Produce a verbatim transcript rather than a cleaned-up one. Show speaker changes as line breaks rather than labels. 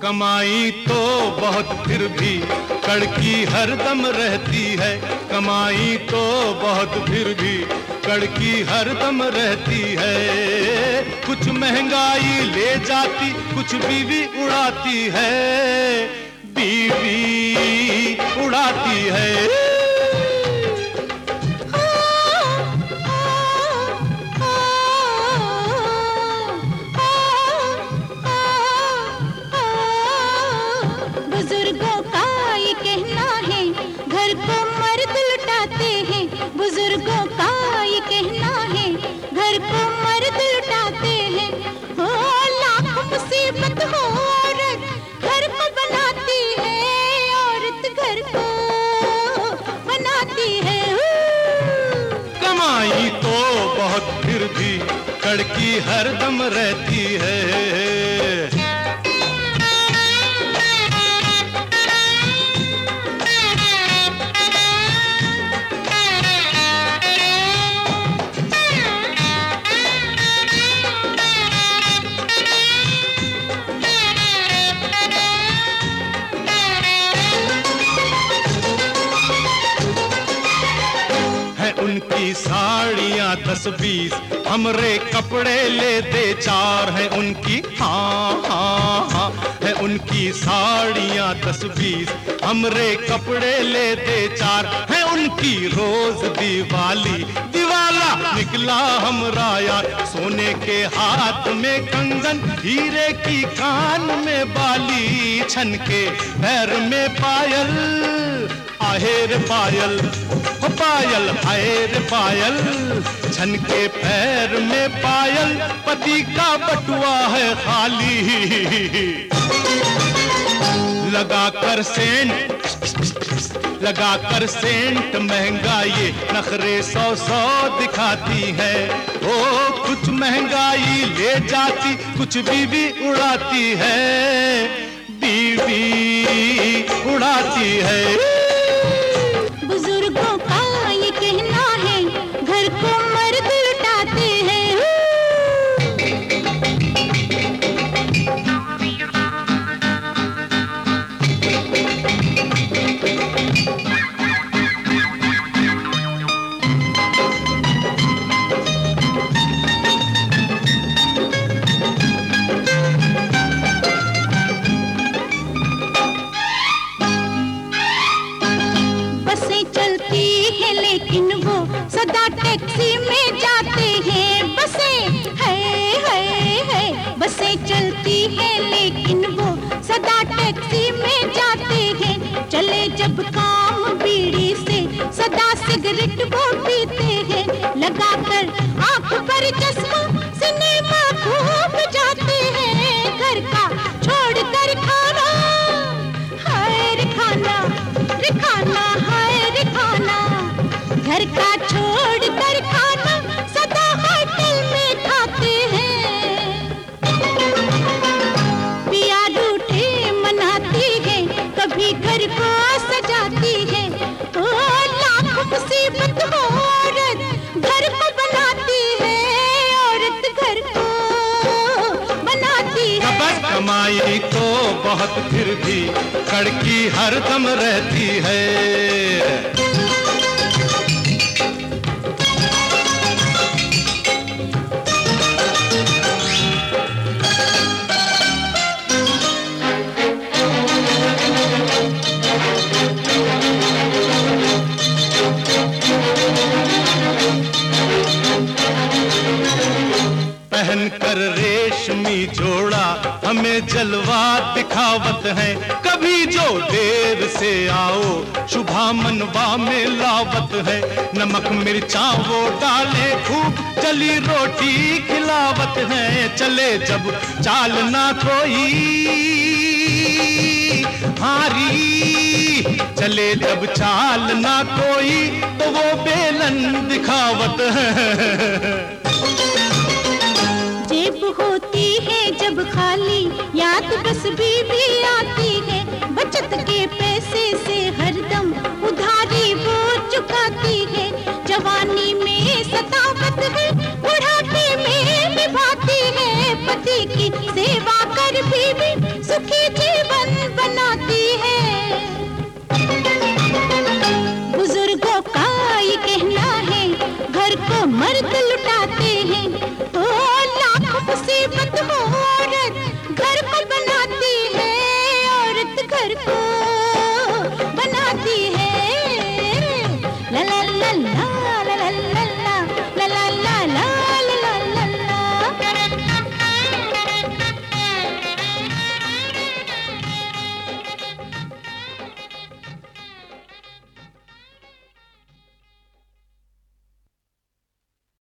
कमाई तो बहुत फिर भी कड़की हरदम रहती है। कमाई तो बहुत फिर भी कड़की हरदम रहती है। कुछ महंगाई ले जाती, कुछ बीवी उड़ाती है। बीवी उड़ाती है।
बुजुर्गों का ये कहना है, घर को मर्द लुटाते हैं। बुजुर्गों का ये कहना है, घर को मर्द लुटाते हैं। हो लाख मुसीबत हो, औरत घर को बनाती है। औरत घर को बनाती है।
कमाई तो बहुत फिर भी कड़की हरदम रहती है। उनकी साड़ियाँ दस बीस, हमरे कपड़े लेते चार हैं उनकी। हाँ हाँ हाँ है उनकी साड़ियाँ दस बीस, हमरे कपड़े लेते चार हैं उनकी। रोज दिवाली दिवाला निकला हमरा यार। सोने के हाथ में कंगन, हीरे की कान में बाली, छन के पैर में पायल, आहेर पायल हो पायल, आहेर पायल, छन के पैर में पायल। पति का बटुआ है खाली, लगा कर सेंट, लगा कर सेंट महंगा ये नखरे सौ सौ दिखाती है। ओ कुछ महंगाई ले जाती, कुछ बीवी उड़ाती है। बीवी उड़ाती है।
बुजुर्गों का ये कहना है, घर को मर्द लुटाते हैं। बसें चलती हैं लेकिन वो सदा टैक्सी में जाते हैं। बसें है है है बसें चलती हैं लेकिन वो सदा टैक्सी में जाते हैं। चले जब काम बीड़ी से, सदा सिगरेट वो पीते हैं। लगाकर आंख पर चश्मा, सिनेमा खूब जाते हैं। घर का छोड़ कर खाना, हाय रे खाना रे खाना, हाय रे खाना। घर का छोड़ कर खाना, सदा होटल में खाते हैं। पिया रूठे मनाती है, कभी घर को सजाती है। ओ लाख मुसीबत हो, औरत घर को बनाती है। औरत घर को बनाती है।
बस कमाई तो बहुत फिर भी कड़की हरदम रहती है। पहन कर रेशमी जोड़ा, हमें जलवा दिखावत है। कभी जो देर से आओ, शुभा मनवा में लावत है। नमक मिर्चा वो डाले खूब, जली रोटी खिलावत है। चले जब चाल ना कोई हारी, चले जब चाल ना कोई, तो वो बेलन दिखावत है।
जेब होती है जब खाली, याद बस बीवी आती है। बचत के पैसे से हरदम उधारी वो चुकाती है। जवानी में सतावत है, बुढ़ापे में निभाती है। पति की सेवा कर बीवी सुखी जीवन